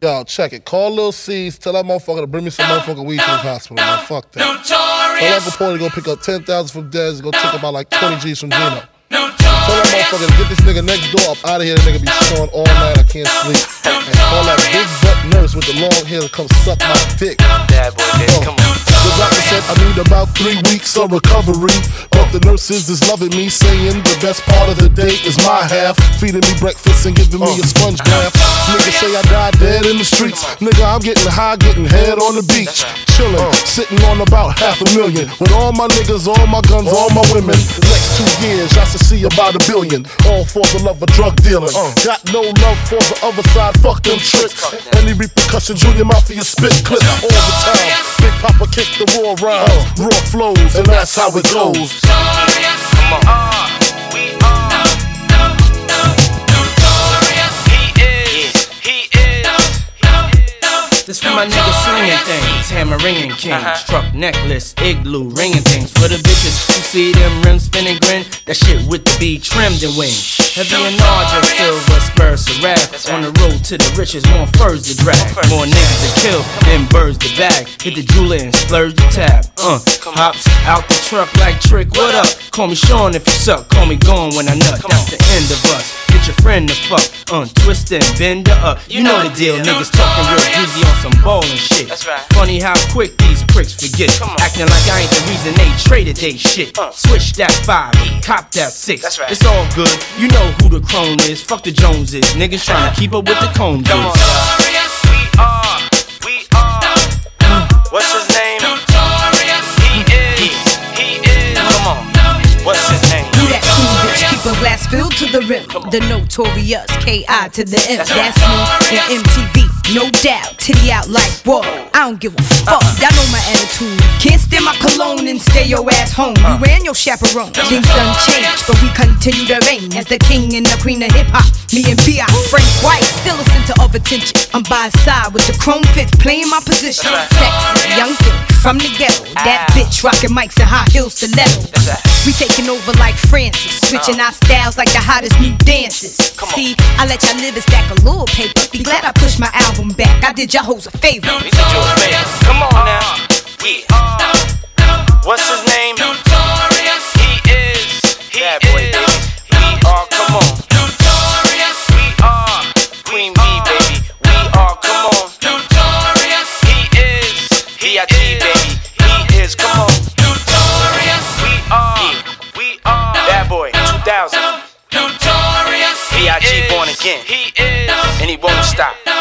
Yo, check it. Call Lil C's. Tell that motherfucker to bring me some motherfucking weed to the hospital, man. Fuck that. Tell Uncle Porter to go pick up 10,000 from Dez and go take about like 20 G's from Gino. Tell that motherfucker to get this nigga next door up out of here. That nigga be snoring all night. I can't sleep. And call that big butt nurse with the long hair to come suck my dick. Bad boy, come on. The doctor said I need about 3 weeks of recovery, but the nurses is loving me, saying the best part of the day is my half, feeding me breakfast and giving me a sponge bath. Niggas say I died dead in the streets. Nigga, I'm getting high, getting head on the beach, chilling, sitting on about $500,000 with all my niggas, all my guns, all my women. The next 2 years, I should see about $1 billion, all for the love of drug dealing. Got no love for the other side, fuck them tricks. Any repercussion, Junior Mafia spit clip all the time. Big Papa kick the raw rhymes, raw flows, and that's how it goes. Come on. We are notorious. He is. This for my niggas slinging things, hammer ringing kings, truck necklace, igloo ringing things. For the bitches who see them rims spinning grin, that shit with the B trimmed and wings. Heavy and larger, silver spurs to wrath. On the road to the riches, more furs to drag, more niggas to kill than birds to bag. Hit the jeweler and splurge the tab. Hops out the truck like Trick, what up? Call me Sean if you suck, call me gone when I nut. That's the end of us. Get your friend to fuck, twist and bend her up. You know the deal, niggas talking real greasy on some ballin' shit. Funny how quick these pricks forget, acting like I ain't the reason they traded they shit. Switch that 5, cop that 6. It's all good, you know who the crone is. Fuck the Joneses, niggas tryna keep up with the Combs. Come on, we are. What's his name? He is. Come on. What's his name? You that cool bitch, keep a glass filled to the rim. The notorious K.I. to the M. That's me and MTV, no doubt. Titty out like whoa. I don't give a fuck. Y'all know my attitude. Can't stand my cologne and stay your ass home. You ran your chaperone. Things done changed, but we continue to reign as the king and the queen of hip hop. Me and B.I. Frank White, still a center of attention. I'm by his side with the chrome fifth, playing my position. Sexy, young thing from the ghetto. That bitch rocking mics and high heels stiletto. We taking over like Francis, switching our styles like the hottest new dances. See, I let y'all live and stack a little paper. Be glad I pushed my album back. I did y'all hoes a favor. We did you a favor. Come on now. We are. What's his name? Notorious. He is. Bad boy, baby. We are. Come on. Notorious. We are. Queen B, baby. We are. Come on. Notorious. He is. B.I.G. baby. He is. Come on. Notorious. We are. We are. Bad boy. 2000. Notorious. B.I.G. born again. He is. And he won't stop.